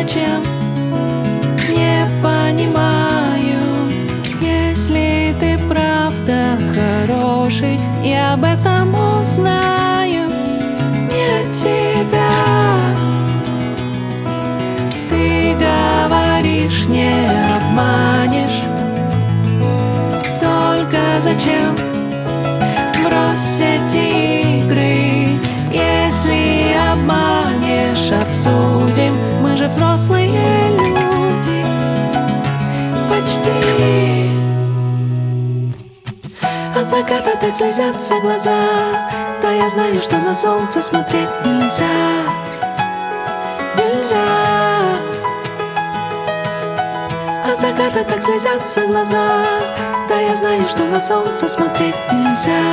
зачем, не понимаю. Если ты правда хороший, я об этом узнаю не от тебя. Ты говоришь, не обманешь. Только зачем? Брось эти игры. Если обманешь, обсудим. Мы же взрослые люди, почти. От заката так слезятся глаза. Да я знаю, что на солнце смотреть нельзя. Нельзя. От заката так слезятся глаза. Да я знаю, что на солнце смотреть нельзя.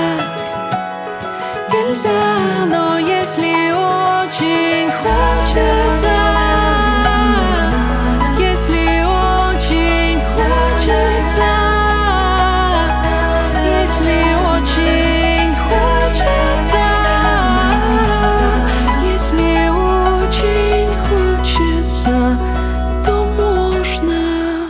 Нельзя, но если очень хочется, если очень хочется, если очень хочется, если очень хочется, то можно.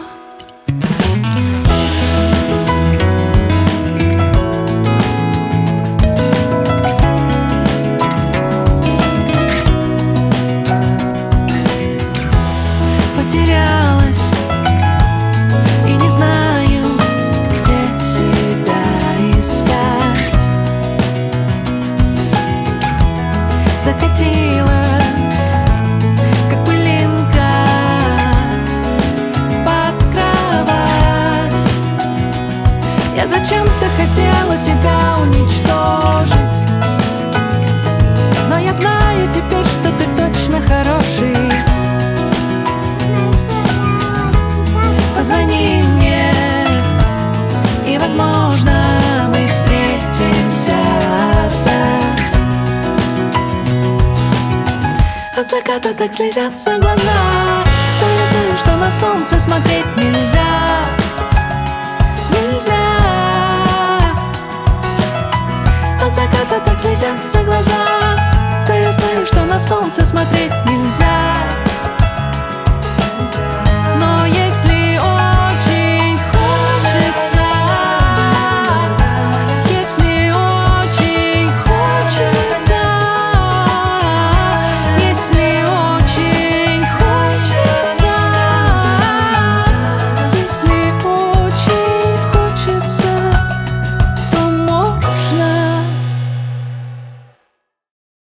Потерялась и не знаю, где себя искать. Закатилась, как пылинка, под кровать. Я зачем-то хотела себя уничтожить, но я знаю теперь, что ты точно хороший. Позвони мне, и, возможно, мы встретимся опять. От заката так слезятся глаза. Да я знаю, что на солнце смотреть нельзя. Нельзя. От заката так слезятся глаза. Да я знаю, что на солнце смотреть нельзя.